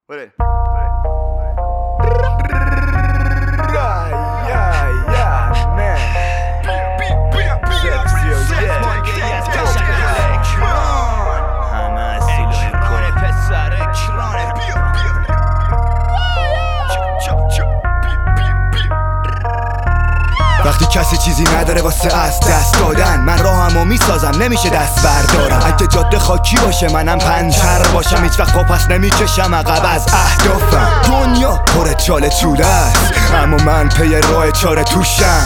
وقتی کسی چیزی نداره واسه از دست دادن، من راهمو میسازم نمیشه دست بردارم. اگه جاده خاکی باشه منم پنچر باشم، هیچ وقت پس نمیکشم عقب از اهدافم. دنیا پر چاله چوله است اما من پی راه چاره توشم.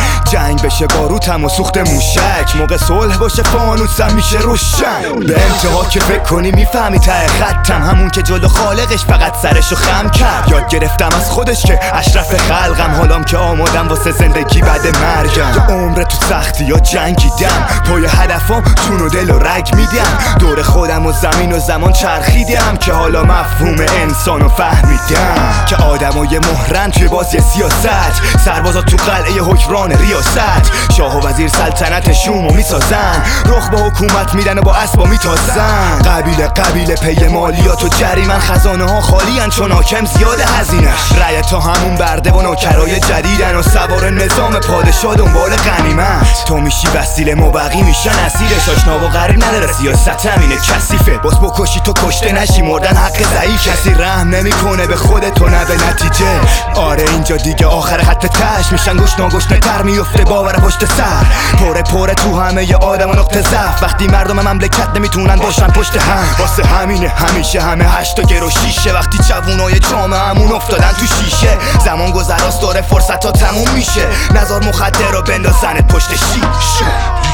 جنگ بشه باروتم و سوخت موشک، موقع صلح باشه فانوسم میشه روشن. به انتها که فکر کنی میفهمی ته خطم، همون که جلو خالقش فقط سرشو خم کرد. یاد گرفتم از خودش که اشرف خلقم، حالام که آمادم واسه زندگی بعد مرگم. یه عمر تو سختی یا جنگیدم، پای هدفم جون و دل و رگ میدم. دور خودم و زمین و زمان چرخیدم که حالا مفهوم انسانو فهمیدم. که آدمای مهرن توی بازی سیاست، سربازا تو قلعه حکمران ریاست. شاه و وزیر سلطنت شومو میسازن، رخ به حکومت میدن و با اسبا میتازن. قبیله پی مالیات و جریمن، خزانه ها خالیان چون حاکم زیاده هزینش. رعیت تا همون برده و نوکرای جدیدن و سوار نظام پادشاه دنبال غنیمت. تو میشی وسیله مبقی میشن اسیرش، آشنا و غریب نداره سیاست همینه کثیفه. باز بکشی تو کشته نشی، مردن حق ضعیف. کسی رحم نمیکنه به خودت و نه به نتیجه. آره اینجا دیگه آخر خط تش، میشن گشنه تر میفته باور پشت سر. پره تو همه ی آدم و نقطه ضعف، وقتی مردم مملکت نمیتونن باشن پشت هم. واسه همینه همیشه همه 8 تا گرو شیشه، وقتی جوونای جامعه‌مون افتادن تو شیشه. زمان گذراست داره فرصت ها تموم میشه، نزار مخدر رو بندازنت پشت شیشه.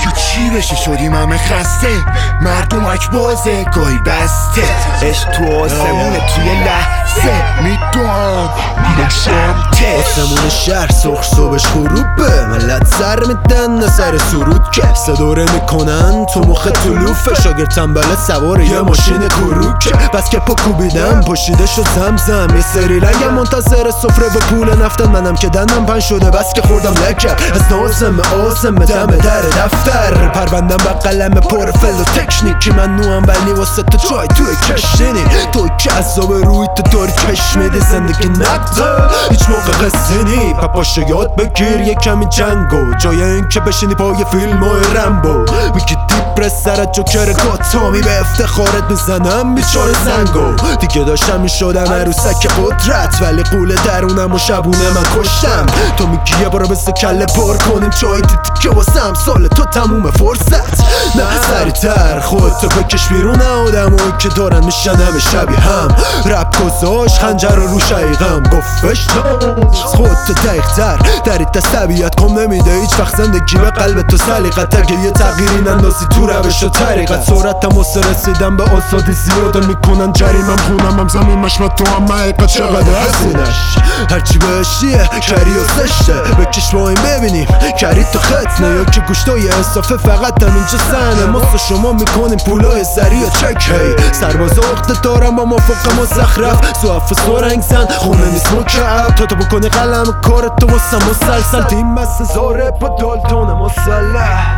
چی بشه شدیم همه خسته، مردم اک بازه گاهی بسته. عشق تو آسمونه توی لحظه میدونم میرم سمتش. آسمون شهر سرخ صبحش غروبه، ملت سر میدن نظر سرود که صداره میکنن تو مخ طلوفه. شاگرد تنبله سوار یه ماشین کروکه، بس که پا کوبیدم پاشیده شد زمزم. یه سری رنگم منتظر سفره و پول نفتن، منم که دندم پن شده بس که خوردم لکه. از نازم آسم دم در دفتر، پروندم با قلم پر فل و تکنیکی. من نوام ولی واسه تو جای توی کشتینی. تو که عذاب روی تو داری کش میدی، زندگی نقده هیچ موقع قصه نی. پاشو یاد بگیر یه کمی جنگو، جای این که بشینی پای فیلم های رمبو. میگی دیپرس سرت جوکر گاتامی، به افتخارت میزنم بیچاره زنگو. دیگه داشتم میشدم عروسک قدرت، ولی قول درونم و شبونه من کشتم. تو میگی یه بارو بسته کله پر کنیم چای، دیدی که واسم سال تو تموم فرصت. نه سریعتر خودتو بکش بیرون، آدمایی که دارن میشن همه شبیه هم. رپ گذاشت خنجر رو شقیقم، گفتش خودتو دقیق‌تر دریت دست طبیعت کم نمیده هیچ وقت زندگی به قلب تو سلیقت. اگه یه تغییری نندازی تو روش و طریقت، سرعتم واسه رسیدن به آزادی زیاده میکنن جریمم. خونم هم زمین مشمت تو هم حقیقت چقدر هزینش. هرچی بهشیه کری و زشته، بکش با این ببینیم کری تو ختنه. یا که گوشتای اصافه فقط هم اینجا سنه، مست شما میکنیم پولای زری و چک. هی سرباز اخته دارم با مافقه مزخرف، زعف سرنگ زن خونه نیست مکعب. تو بکنی قلم کارت تو واسه مسلسل، تیم بس زاره با دالتون مسلح.